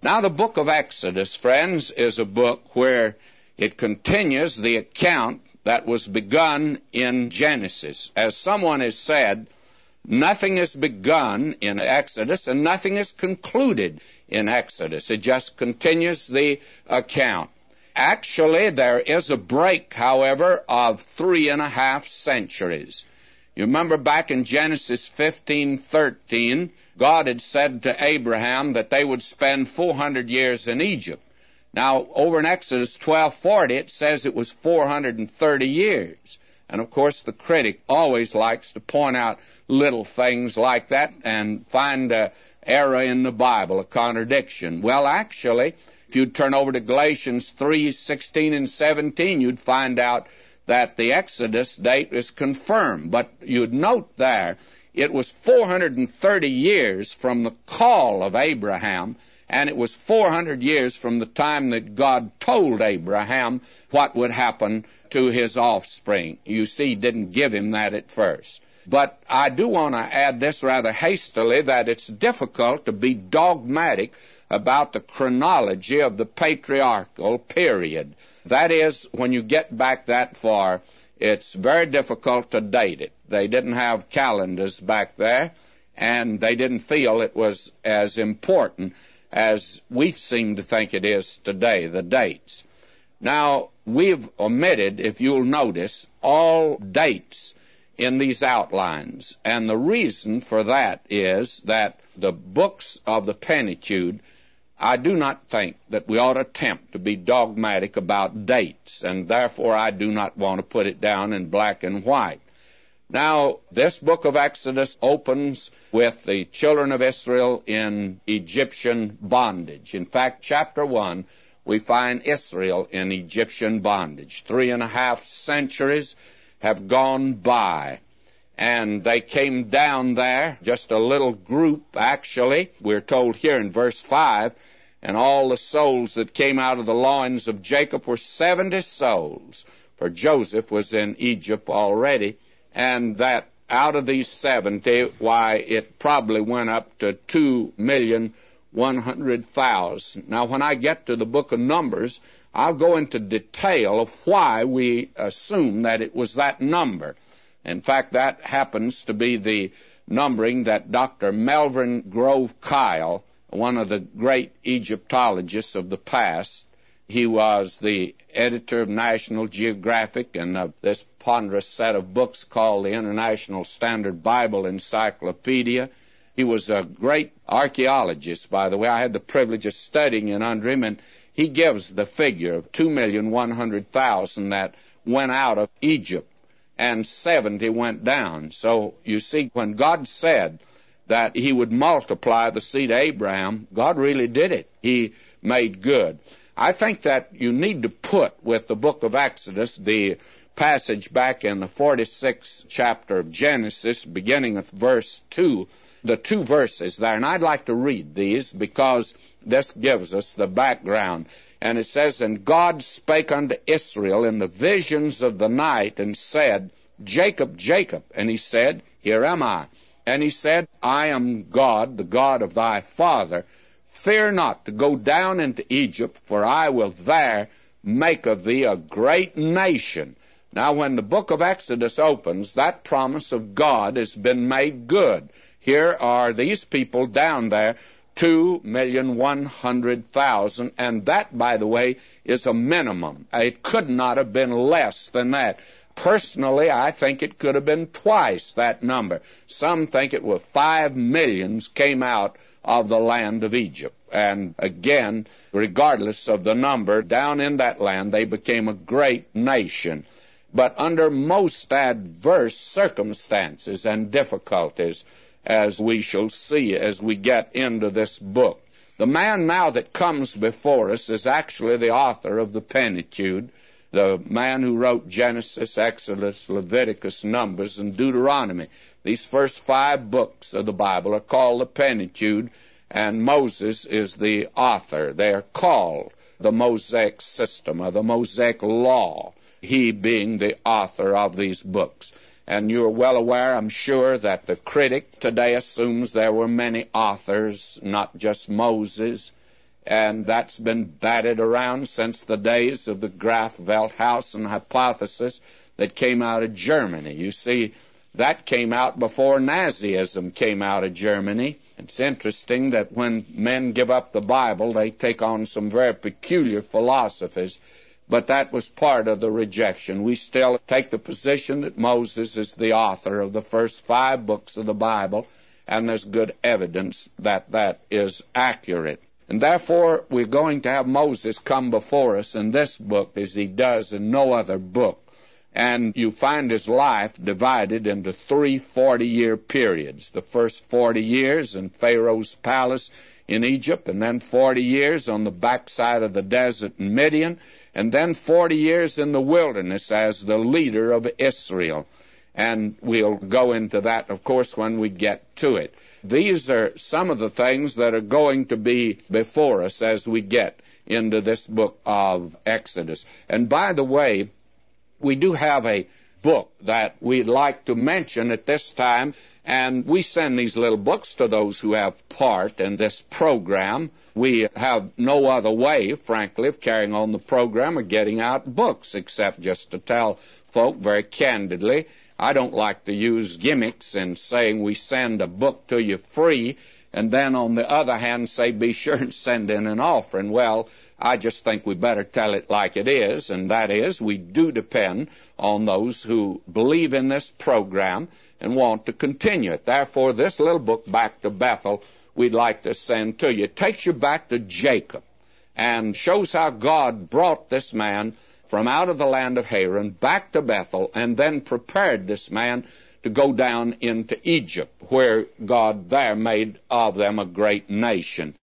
Now, the book of Exodus, friends, is a book where it continues the account that was begun in Genesis. As someone has said, nothing is begun in Exodus and nothing is concluded in Exodus. It just continues the account. Actually, there is a break, however, of 3.5 centuries. You remember back in Genesis 15:13, God had said to Abraham that they would spend 400 years in Egypt. Now, over in Exodus 12:40, it says it was 430 years. And, of course, the critic always likes to point out little things like that and find an error in the Bible, a contradiction. Well, actually, if you'd turn over to Galatians 3:16 and 17, you'd find out that the Exodus date is confirmed. But you'd note there, it was 430 years from the call of Abraham, and it was 400 years from the time that God told Abraham what would happen to his offspring. You see, he didn't give him that at first. But I do want to add this rather hastily, that it's difficult to be dogmatic about the chronology of the patriarchal period. That is, when you get back that far, it's very difficult to date it. They didn't have calendars back there, and they didn't feel it was as important as we seem to think it is today, the dates. Now, we've omitted, if you'll notice, all dates in these outlines, and the reason for that is that the books of the Pentateuch, I do not think that we ought to attempt to be dogmatic about dates, and therefore I do not want to put it down in black and white. Now, this book of Exodus opens with the children of Israel in Egyptian bondage. In fact, chapter 1, we find Israel in Egyptian bondage. 3.5 centuries have gone by, and they came down there, just a little group, actually. We're told here in verse 5, and all the souls that came out of the loins of Jacob were 70 souls, for Joseph was in Egypt already, and that out of these 70, why, it probably went up to 2,100,000. Now, when I get to the book of Numbers, I'll go into detail of why we assume that it was that number. In fact, that happens to be the numbering that Dr. Melvin Grove Kyle, one of the great Egyptologists of the past, he was the editor of National Geographic and of this ponderous set of books called the International Standard Bible Encyclopedia. He was a great archaeologist, by the way. I had the privilege of studying in under him, and he gives the figure of 2,100,000 that went out of Egypt, and 70 went down. So you see, when God said that he would multiply the seed of Abraham, God really did it. He made good. I think that you need to put with the book of Exodus the passage back in the 46th chapter of Genesis, beginning with verse 2, the 2 verses there. And I'd like to read these because this gives us the background. And it says, "And God spake unto Israel in the visions of the night, and said, Jacob, Jacob. And he said, Here am I. And he said, I am God, the God of thy father. Fear not to go down into Egypt, for I will there make of thee a great nation." Now, when the book of Exodus opens, that promise of God has been made good. Here are these people down there, 2,100,000, and that, by the way, is a minimum. It could not have been less than that. Personally, I think it could have been twice that number. Some think it was 5 millions came out of the land of Egypt. And again, regardless of the number, down in that land they became a great nation. But under most adverse circumstances and difficulties, as we shall see as we get into this book. The man now that comes before us is actually the author of the Pentateuch, the man who wrote Genesis, Exodus, Leviticus, Numbers, and Deuteronomy. These first 5 books of the Bible are called the Pentateuch, and Moses is the author. They are called the Mosaic system or the Mosaic law, he being the author of these books. And you're well aware, I'm sure, that the critic today assumes there were many authors, not just Moses. and that's been batted around since the days of the Graf Velthausen hypothesis that came out of Germany. You see, that came out before Nazism came out of Germany. It's interesting that when men give up the Bible, they take on some very peculiar philosophies, but that was part of the rejection. We still take the position that Moses is the author of the first 5 books of the Bible, and there's good evidence that that is accurate. And therefore, we're going to have Moses come before us in this book as he does in no other book. And you find his life divided into 3 40-year periods. The first 40 years in Pharaoh's palace in Egypt, and then 40 years on the backside of the desert in Midian, and then 40 years in the wilderness as the leader of Israel. And we'll go into that, of course, when we get to it. These are some of the things that are going to be before us as we get into this book of Exodus. And by the way, we do have a book that we'd like to mention at this time, and we send these little books to those who have part in this program. We have no other way, frankly, of carrying on the program or getting out books, except just to tell folk very candidly, I don't like to use gimmicks in saying we send a book to you free, and then on the other hand say be sure and send in an offering. Well, I just think we better tell it like it is, and that is we do depend on those who believe in this program and want to continue it. Therefore, this little book, Back to Bethel, we'd like to send to you. It takes you back to Jacob and shows how God brought this man from out of the land of Haran back to Bethel and then prepared this man to go down into Egypt, where God there made of them a great nation.